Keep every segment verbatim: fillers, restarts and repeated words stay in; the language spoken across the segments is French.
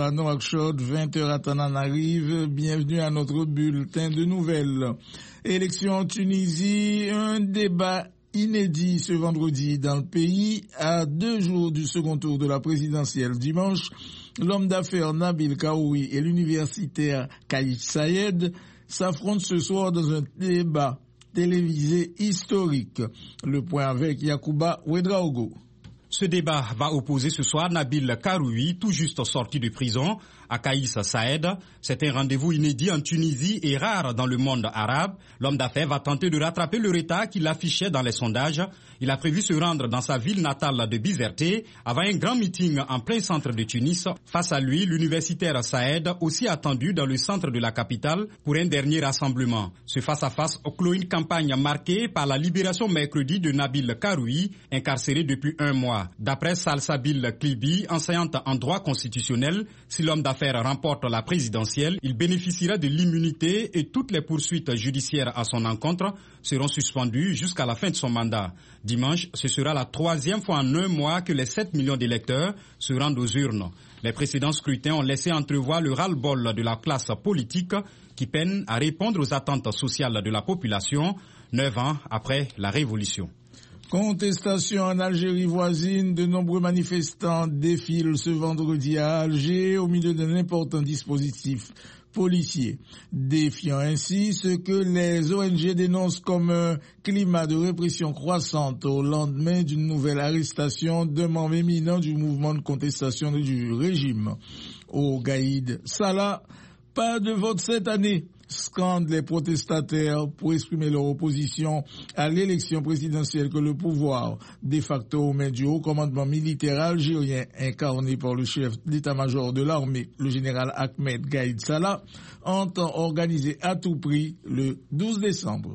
à Nouakchott, vingt heures à Tananarive. Bienvenue à notre bulletin de nouvelles. Élection en Tunisie, un débat inédit ce vendredi dans le pays. À deux jours du second tour de la présidentielle dimanche, l'homme d'affaires Nabil Karoui et l'universitaire Kais Saïed s'affrontent ce soir dans un débat télévisé historique. Le point avec Yacouba Ouedraogo. Ce débat va opposer ce soir Nabil Karoui, tout juste sorti de prison, à Kais Saïed. C'est un rendez-vous inédit en Tunisie et rare dans le monde arabe. L'homme d'affaires va tenter de rattraper le retard qu'il affichait dans les sondages. Il a prévu se rendre dans sa ville natale de Bizerté avant un grand meeting en plein centre de Tunis. Face à lui, l'universitaire Saïed, aussi attendu dans le centre de la capitale pour un dernier rassemblement. Ce face-à-face clôt une campagne marquée par la libération mercredi de Nabil Karoui, incarcéré depuis un mois. D'après Salsabil Klibi, enseignante en droit constitutionnel, si l'homme d'affaires remporte la présidentielle, il bénéficiera de l'immunité et toutes les poursuites judiciaires à son encontre seront suspendues jusqu'à la fin de son mandat. Dimanche, ce sera la troisième fois en un mois que les sept millions d'électeurs se rendent aux urnes. Les précédents scrutins ont laissé entrevoir le ras-le-bol de la classe politique qui peine à répondre aux attentes sociales de la population, neuf ans après la révolution. Contestation en Algérie voisine, de nombreux manifestants défilent ce vendredi à Alger au milieu d'un important dispositif policier, défiant ainsi ce que les O N G dénoncent comme un climat de répression croissante au lendemain d'une nouvelle arrestation d'un membre éminent du mouvement de contestation du régime. Au Gaïd Salah, pas de vote cette année, scandent les protestataires pour exprimer leur opposition à l'élection présidentielle que le pouvoir de facto aux mains du haut commandement militaire algérien incarné par le chef d'état-major de l'armée, le général Ahmed Gaïd Salah, entend organiser à tout prix le douze décembre.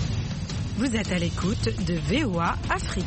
Vous êtes à l'écoute de V O A Afrique.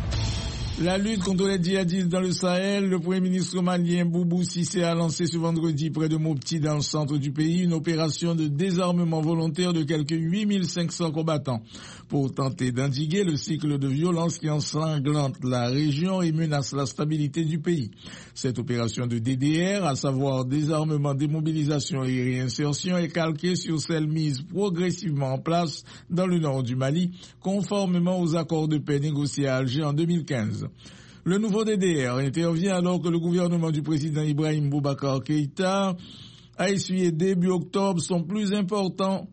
La lutte contre les djihadistes dans le Sahel, le Premier ministre malien Boubou Cissé a lancé ce vendredi près de Mopti dans le centre du pays une opération de désarmement volontaire de quelques huit mille cinq cents combattants pour tenter d'endiguer le cycle de violence qui ensanglante la région et menace la stabilité du pays. Cette opération de D D R, à savoir désarmement, démobilisation et réinsertion, est calquée sur celle mise progressivement en place dans le nord du Mali, conformément aux accords de paix négociés à Alger en deux mille quinze. Le nouveau D D R intervient alors que le gouvernement du président Ibrahim Boubacar Keïta a essuyé début octobre son plus important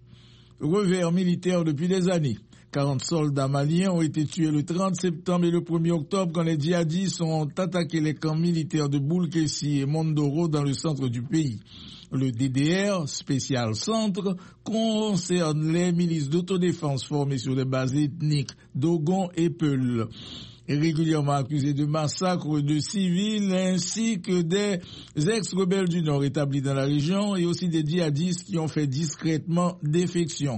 revers militaire depuis des années. quarante soldats maliens ont été tués le trente septembre et le premier octobre quand les djihadistes ont attaqué les camps militaires de Boulkessi et Mondoro dans le centre du pays. Le D D R, spécial centre, concerne les milices d'autodéfense formées sur des bases ethniques Dogon et Peul, régulièrement accusés de massacres de civils ainsi que des ex-rebelles du Nord établis dans la région et aussi des djihadistes qui ont fait discrètement défection.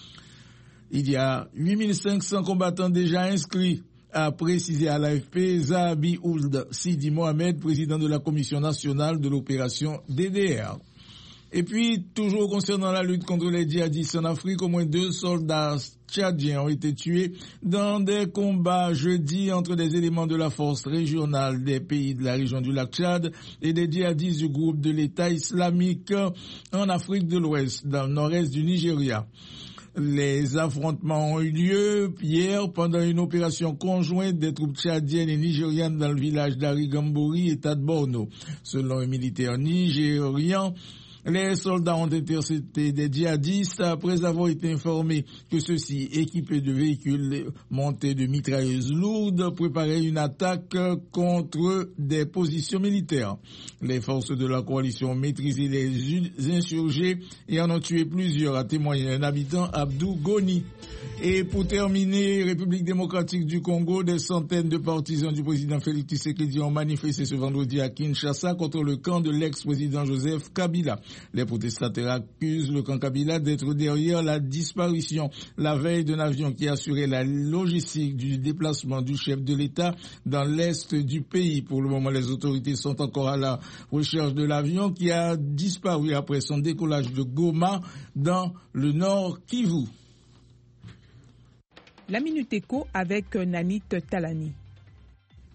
Il y a huit mille cinq cents combattants déjà inscrits, a précisé à l'A F P Zahabi Ould Sidi Mohamed, président de la Commission nationale de l'opération D D R. Et puis, toujours concernant la lutte contre les djihadistes en Afrique, au moins deux soldats tchadiens ont été tués dans des combats jeudi entre des éléments de la force régionale des pays de la région du lac Tchad et des djihadistes du groupe de l'État islamique en Afrique de l'Ouest, dans le nord-est du Nigeria. Les affrontements ont eu lieu hier pendant une opération conjointe des troupes tchadiennes et nigérianes dans le village d'Arigambori, État de Borno. Selon un militaire nigérian, les soldats ont intercepté des djihadistes après avoir été informés que ceux-ci, équipés de véhicules montés de mitrailleuses lourdes, préparaient une attaque contre des positions militaires. Les forces de la coalition ont maîtrisé les insurgés et en ont tué plusieurs, a témoigné un habitant, Abdou Goni. Et pour terminer, République démocratique du Congo, des centaines de partisans du président Félix Tshisekedi ont manifesté ce vendredi à Kinshasa contre le camp de l'ex-président Joseph Kabila. Les protestataires accusent le camp Kabila d'être derrière la disparition la veille d'un avion qui assurait la logistique du déplacement du chef de l'État dans l'est du pays. Pour le moment, les autorités sont encore à la recherche de l'avion qui a disparu après son décollage de Goma dans le nord Kivu. La Minute Éco avec Nanit Talani.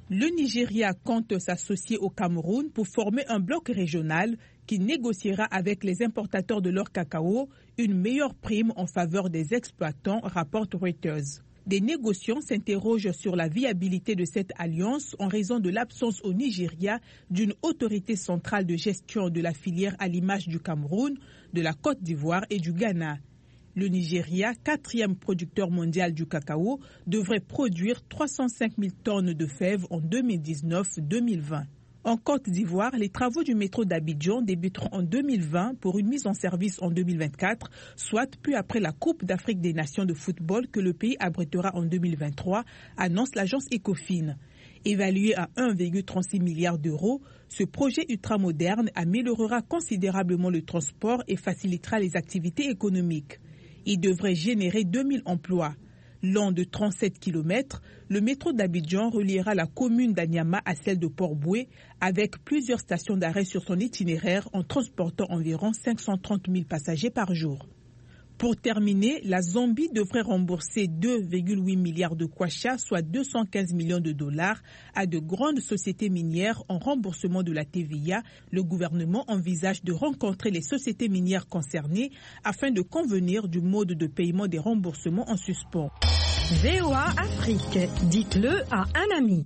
Le Nigeria compte s'associer au Cameroun pour former un bloc régional qui négociera avec les importateurs de leur cacao une meilleure prime en faveur des exploitants, rapporte Reuters. Des négociants s'interrogent sur la viabilité de cette alliance en raison de l'absence au Nigeria d'une autorité centrale de gestion de la filière à l'image du Cameroun, de la Côte d'Ivoire et du Ghana. Le Nigeria, quatrième producteur mondial du cacao, devrait produire trois cent cinq mille tonnes de fèves en deux mille dix-neuf deux mille vingt. En Côte d'Ivoire, les travaux du métro d'Abidjan débuteront en deux mille vingt pour une mise en service en deux mille vingt-quatre, soit peu après la Coupe d'Afrique des Nations de football que le pays abritera en deux mille vingt-trois, annonce l'agence Ecofin. Évalué à un virgule trente-six milliard d'euros, ce projet ultramoderne améliorera considérablement le transport et facilitera les activités économiques. Il devrait générer deux mille emplois. Long de trente-sept kilomètres, le métro d'Abidjan reliera la commune d'Anyama à celle de Port-Boué avec plusieurs stations d'arrêt sur son itinéraire en transportant environ cinq cent trente mille passagers par jour. Pour terminer, la Zambie devrait rembourser deux virgule huit milliards de kwacha, soit deux cent quinze millions de dollars, à de grandes sociétés minières en remboursement de la T V A. Le gouvernement envisage de rencontrer les sociétés minières concernées afin de convenir du mode de paiement des remboursements en suspens. V O A Afrique, dites-le à un ami.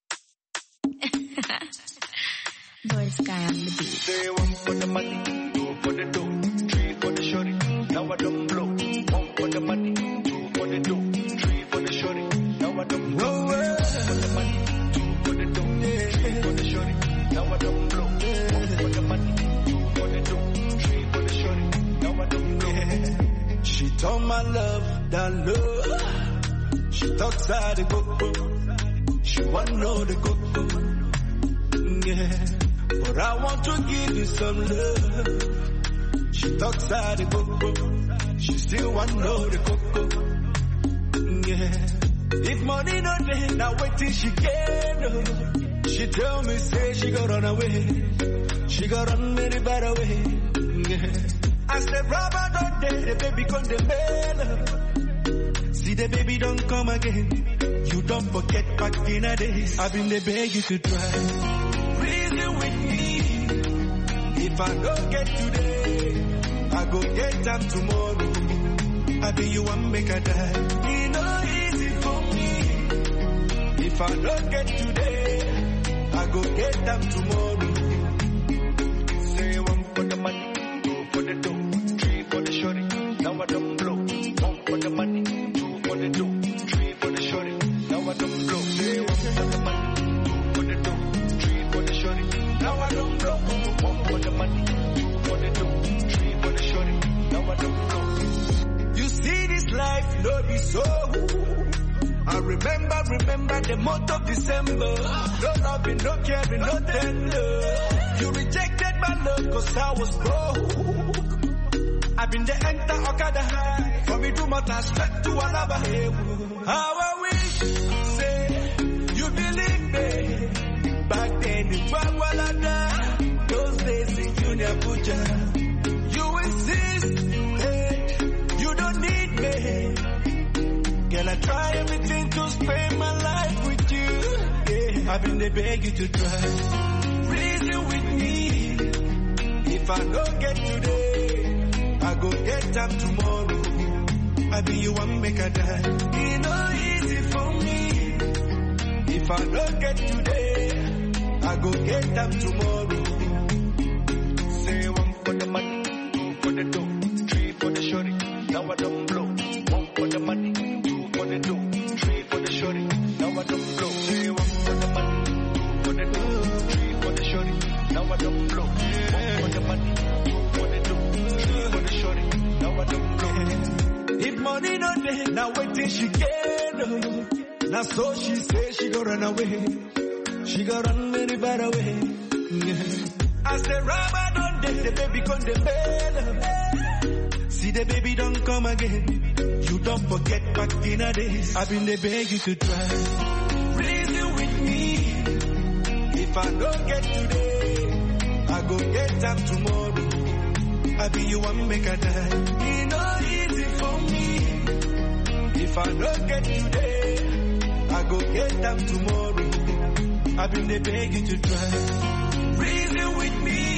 Now I don't blow. One for the money, two for the dough, three for the shorty. Now I don't blow. One for the money, two for the dough, three for the shorty. Now I don't blow. One for the money, two for the dough, three for the shorty. Now I don't blow. She told my love that love. She talks out the go. She wanna know the go. Yeah, but I want to give you some love. She talks out the cocoa, she still want know the cocoa. Yeah, if money no day, now wait till she get. She tell me say she got run away, she got run very bad away. Yeah, I said rubber don't day, the baby come the mail. See the baby don't come again, you don't forget back in the days. I've been the beg you to try, reason with me. If I don't get today, I go get them tomorrow. I be you one make a die. It no easy for me. If I don't get today, I go get them tomorrow. Say one for the money, two for the dough, three for the shorty. Now I don't blow. One for the money, two for the dough, three for the shorty. Now I don't blow. Say one for the money, two for the dough, three for the shorty. Now I don't blow. One for the money, two for the dough. You see this life, no be so. I remember, remember the month of December. No loving, no caring, no tender. You rejected my love cause I was broke. I've been the enter Okada high. For me to matter straight to Alaba. How I wish, say, you believe me. Back then in Wagwalada, those days in Junior Puja. You insist, hey, you don't need me. Girl, I try everything to spend my life with you. Yeah, I've been there beg you to try. Reason with me. If I don't get today, I go get them tomorrow. I be you one make a die. It no easy for me. If I don't get today, I go get them tomorrow. Say one for the money. For the dough, three for the shorty. Now I don't blow. One for the money, two for the dough, three for the shorty. Now I don't blow. Say one for the money, two for the dough, three for the shorty. Now I don't blow. One for the money, two for the dough, three for the shorty. Now I don't blow. If money no day, now wait till she get. Now so she say she go run away. She go run very bad away. Yeah. I said, Rabba don't date the baby come the bell. See the baby don't come again. You don't forget back in the days. I've been the beg you to try. Reason with me. If I don't get today, I go get them tomorrow. I be you one make a die. It no easy for me. If I don't get today, I go get them tomorrow. I've been there beg you to try. Reason with me,